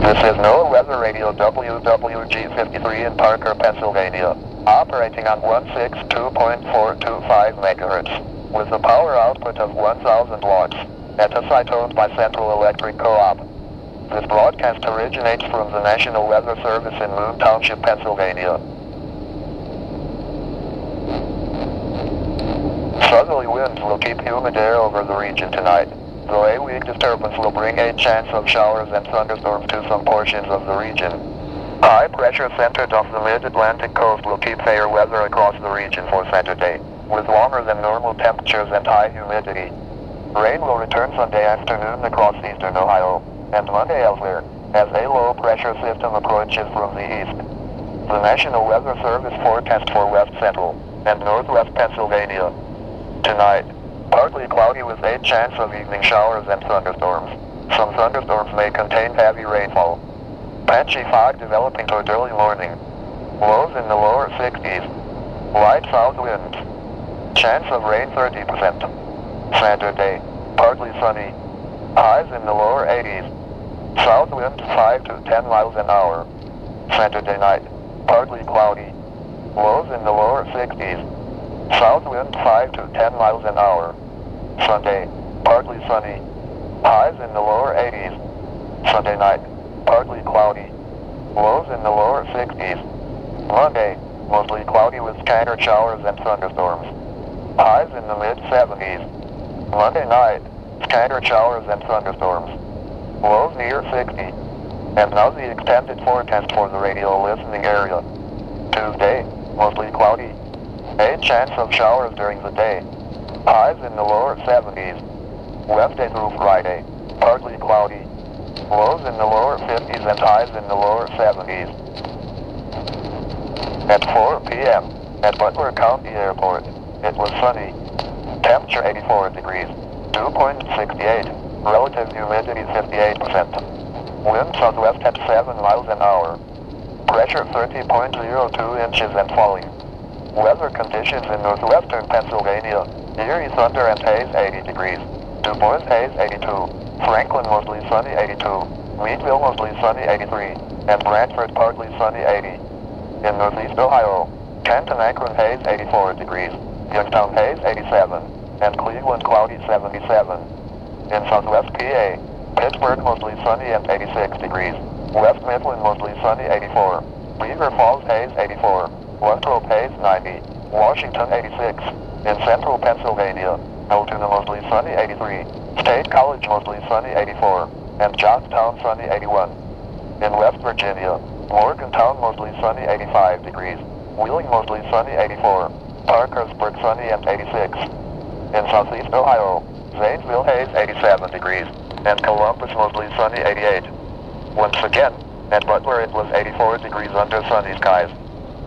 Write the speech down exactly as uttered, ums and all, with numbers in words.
This is NOAA Weather Radio W W G fifty-three in Parker, Pennsylvania, operating on one sixty-two point four two five megahertz, with a power output of one thousand watts, at a site owned by Central Electric Co-op. This broadcast originates from the National Weather Service in Moon Township, Pennsylvania. Southerly winds will keep humid air over the region tonight. The A-weak disturbance will bring a chance of showers and thunderstorms to some portions of the region. High pressure centered off the mid-Atlantic coast will keep fair weather across the region for Saturday, with warmer than normal temperatures and high humidity. Rain will return Sunday afternoon across eastern Ohio, and Monday elsewhere, as a low pressure system approaches from the east. The National Weather Service forecast for west central and northwest Pennsylvania. Tonight, partly cloudy with a chance of evening showers and thunderstorms. Some thunderstorms may contain heavy rainfall. Patchy fog developing toward early morning. Lows in the lower sixties. Light south winds. Chance of rain thirty percent. Saturday, partly sunny. Highs in the lower eighties. South winds five to ten miles an hour. Saturday night, partly cloudy. Lows in the lower sixties. South wind five to ten miles an hour. Sunday, partly sunny. Highs in the lower eighties. Sunday night, partly cloudy. Lows in the lower sixties. Monday, mostly cloudy with scattered showers and thunderstorms. Highs in the mid seventies. Monday night, scattered showers and thunderstorms. Lows near sixty. And now the extended forecast for the radio listening area. Tuesday, mostly cloudy. A chance of showers during the day. Highs in the lower seventies. Wednesday through Friday, partly cloudy. Lows in the lower fifties and highs in the lower seventies. At four p m, at Butler County Airport, it was sunny. Temperature eighty-four degrees, dew point sixty-eight, relative humidity fifty-eight percent. Wind southwest at seven miles an hour. Pressure thirty point zero two inches and falling. Weather conditions in northwestern Pennsylvania. Erie thunder and haze eighty degrees. Du Bois haze eighty-two. Franklin mostly sunny eighty-two. Meadville mostly sunny eighty-three. And Brantford partly sunny eighty. In northeast Ohio, Canton Akron haze eighty-four degrees. Youngstown haze eighty-seven. And Cleveland cloudy seventy-seven. In southwest P A, Pittsburgh mostly sunny and eighty-six degrees. West Midland mostly sunny eighty-four. Beaver Falls haze eighty-four. Winthrop haze ninety. Washington eighty-six. In central Pennsylvania, Altoona mostly sunny eighty-three. State College mostly sunny eighty-four. And Johnstown sunny eighty-one. In West Virginia, Morgantown mostly sunny eighty-five degrees. Wheeling mostly sunny eighty-four. Parkersburg sunny and eighty-six. In southeast Ohio, Zanesville haze eighty-seven degrees. And Columbus mostly sunny eighty-eight. Once again, at Butler it was eighty-four degrees under sunny skies.